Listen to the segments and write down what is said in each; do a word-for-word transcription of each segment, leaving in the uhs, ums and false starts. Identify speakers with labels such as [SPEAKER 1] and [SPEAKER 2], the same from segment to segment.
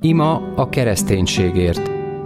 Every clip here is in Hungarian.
[SPEAKER 1] Ima a kereszténységért.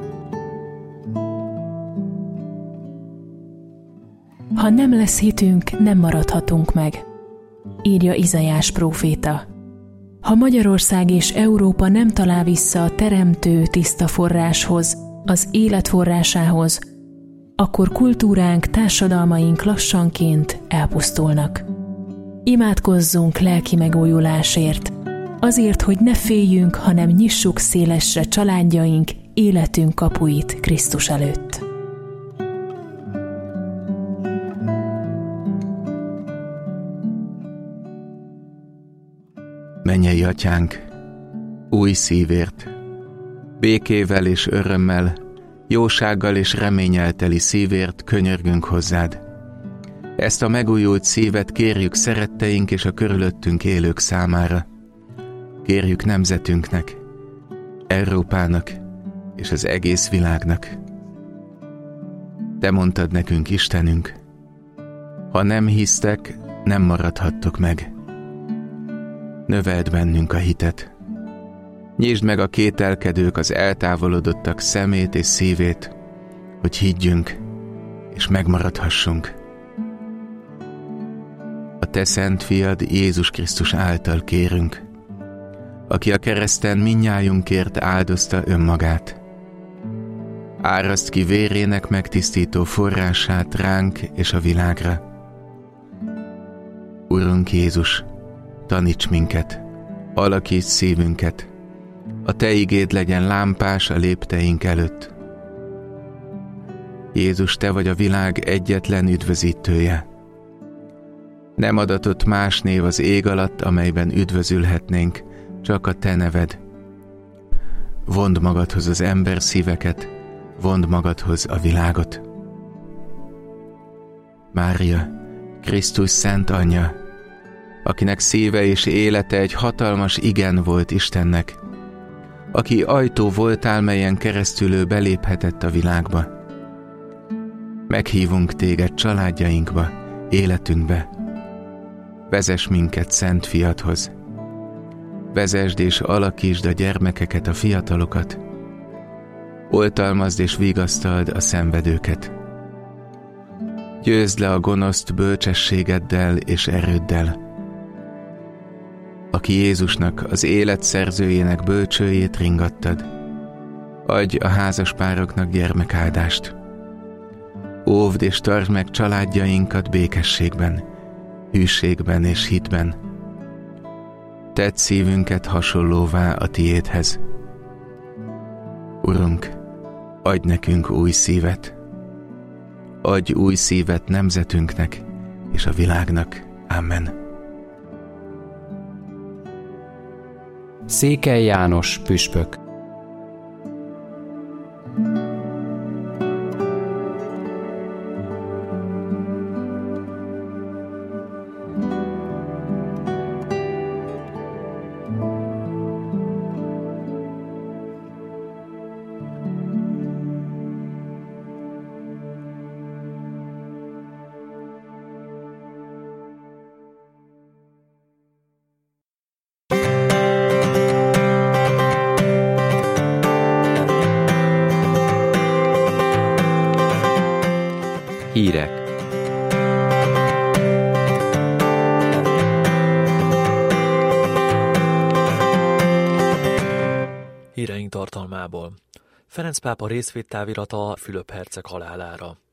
[SPEAKER 2] Ha nem lesz hitünk, nem maradhatunk meg, írja Izaiás próféta. Ha Magyarország és Európa nem talál vissza a teremtő tiszta forráshoz, az élet forrásához, akkor kultúránk, társadalmaink lassanként elpusztulnak. Imádkozzunk lelki megújulásért, azért, hogy ne féljünk, hanem nyissuk szélesre családjaink, életünk kapuit Krisztus előtt.
[SPEAKER 3] Mennyei Atyánk, új szívért, békével és örömmel, jósággal és reménnyel teli szívért könyörgünk hozzád. Ezt a megújult szívet kérjük szeretteink és a körülöttünk élők számára. Kérjük nemzetünknek, Európának és az egész világnak. Te mondtad nekünk, Istenünk, ha nem hisztek, nem maradhattok meg. Növeld bennünk a hitet. Nyisd meg a kételkedők, az eltávolodottak szemét és szívét, hogy higgyünk és megmaradhassunk. A te szent fiad Jézus Krisztus által kérünk, aki a kereszten mindnyájunkért áldozta önmagát. Áraszt ki vérének megtisztító forrását ránk és a világra. Urunk Jézus, taníts minket, alakíts szívünket, a te igéd legyen lámpás a lépteink előtt. Jézus, te vagy a világ egyetlen üdvözítője. Nem adatott más név az ég alatt, amelyben üdvözülhetnénk, csak a te neved. Vondd magadhoz az ember szíveket, vondd magadhoz a világot. Mária, Krisztus szent anyja, akinek szíve és élete egy hatalmas igen volt Istennek, aki ajtó voltál, melyen keresztül ő beléphetett a világba. Meghívunk téged családjainkba, életünkbe. Vezess minket szent fiadhoz. Vezesd és alakítsd a gyermekeket, a fiatalokat. Oltalmazd és vigasztald a szenvedőket. Győzd le a gonoszt bölcsességeddel és erőddel. Aki Jézusnak, az élet szerzőjének bölcsőjét ringattad, adj a házaspároknak gyermekáldást. Óvd és tartsd meg családjainkat békességben, hűségben és hitben. Tedd szívünket hasonlóvá a tiédhez. Urunk, adj nekünk új szívet. Adj új szívet nemzetünknek és a világnak. Amen.
[SPEAKER 1] Székely János püspök. Hírek.
[SPEAKER 4] Híreink tartalmából. Ferenc pápa részvédtávirata Fülöp herceg halálára.